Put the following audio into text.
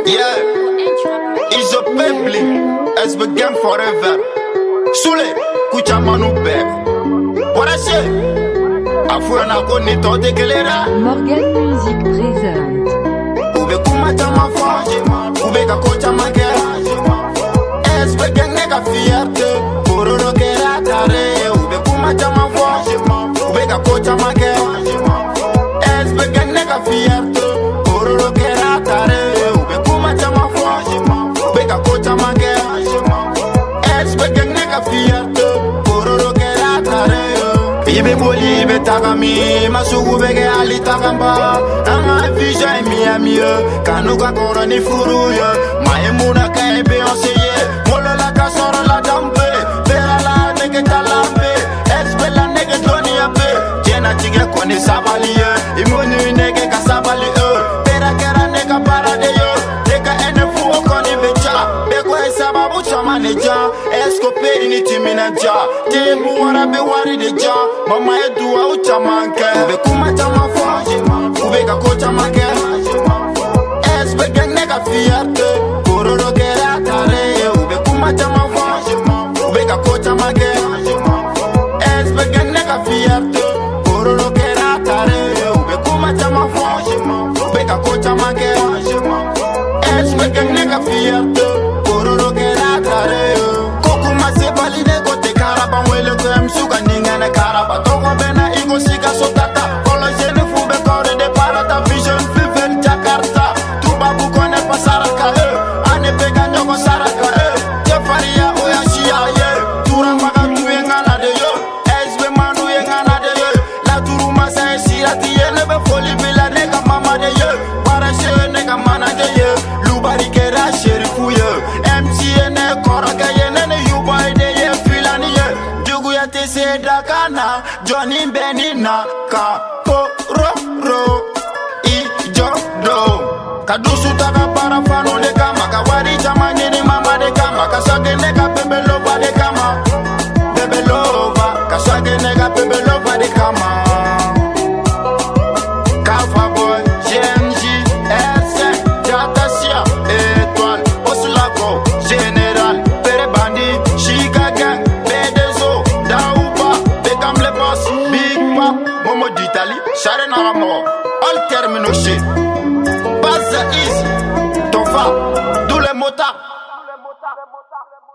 Yeah, it's a people as we game forever. Sule, kucha manube. What I say? Afu na koni to tekelera. Morgan Music présente. Ube kumata mafaje, ube kakocha magera. Es we gang nega fierté, pororo kera tare. Ube kumata mafaje, ube kakocha magera. Es we gang nega fierté, pororo kera tare. Ube kumata mafaje, ube kakocha magera. Es we gang nega fierté, pororo kera tare. Ibe boli ibe tagami, masugu bege ali tagambaa. Anga vija emi kanuka koro ni furu ye. Maemuna ka ebe onseye, molo la kasoro la dambe. Bera la nege talambe, espe la nege doni abe. Jena tige koni sabali ye, imoni nege ka sabali ye. Bera kera nega parade ye, nega ene fuo koni beja. Beko e sababu chama neja, esko peri ni timina ja. Tebu wara be wari de ja, mama e duwa ucha manke. Ube kuma chama faje, ube ka kocha manke. Espe gang nega fierté, pororo kera tare. Ube kuma chama faje, ube ka kocha manke. Espe gang nega fierté, pororo kera tare. Ube kuma chama faje, ube ka kocha manke. Espe gang nega fierté, pororo kera tare. Kokuma se balide kote karaba mwele ko msuka ningane karaba. Toko bena iko sika sotata, kolo jene fube kore de parata. Vision vivel Jakarta, tubabu kone pasaraka ane pega nyoko saraka Jefaria oya shia ye, turang maka tuye ngana de yo. Esbe manu ye ngana de yo, la turu masa e sirati ye. Nebe foli bila neka mama de yo, para she neka mana de yo. Lubari kera sherifu ye, MC ye ne koraka ye. Nene yubai de ye filani ye, jugu ya te se dakana. Johnny Benina ka poro Kadusu taka para fano de kama. Kawari chama nini mama de kama. Kasage nega bebe lova de kama. Bebe lova, kasage nega bebe lova de kama. Kafa boy, GNG, RC, Jatasia, Étoile, Oslako, Général, Pere Bandi, Chica Gang, Bedezo, Daouba, Beckham le boss, Big Pop, Momo d'Italie, Share Naramo, all termino shit. Baza easy, Tofa, tous les motards.